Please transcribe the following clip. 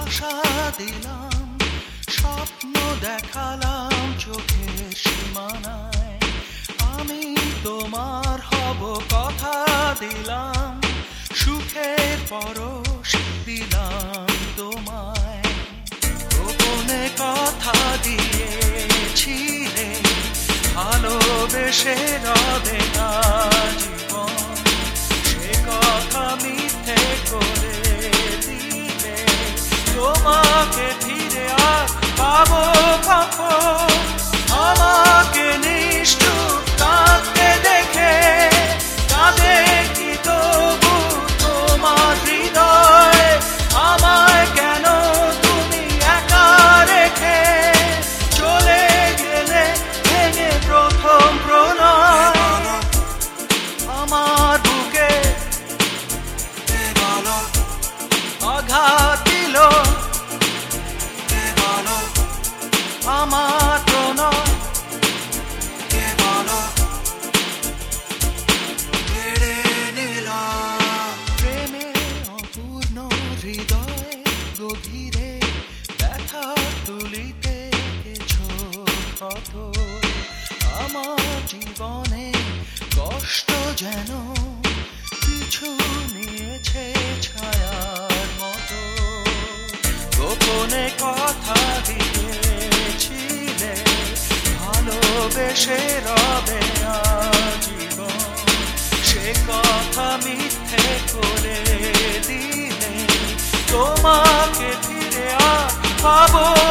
আশা দিলাম, স্বপ্ন দেখালাম চোখের সীমানায়। আমি তোমার হব কথা দিলাম, সুখের পরশ দিলাম তোমায়। গোপনে কথা দিয়েছিলে, ভালোবেসে রবে না জীবন, সে কথা মিথ্যে করে দিলে। তোমাকে ফিরে আর পাবো কখন? আমাকে নিষ্ঠুর কাঁদতে দেখে কাঁদে কি তবু তোমার হৃদয়? আমায় কেন তুমি একা রেখে চলে গেলে ভেঙে প্রথম প্রণয়? আমার বুকে আঘাত দিল, আমার প্রণয় কে বলো কেড়ে নিলাম। প্রেমে অপূর্ণ হৃদয় গভীরে ব্যথা তুলিতে কিছু ক্ষত। আমার জীবনে কষ্ট যেন কিছু নিয়েছে ছায়ার মতো। গোপনে কথা দিয়েছিলে, ভালোবেসে রবে আজীবন, সে কথা মিথ্যে করে দিলে। তোমাকে ফিরে আর পাবো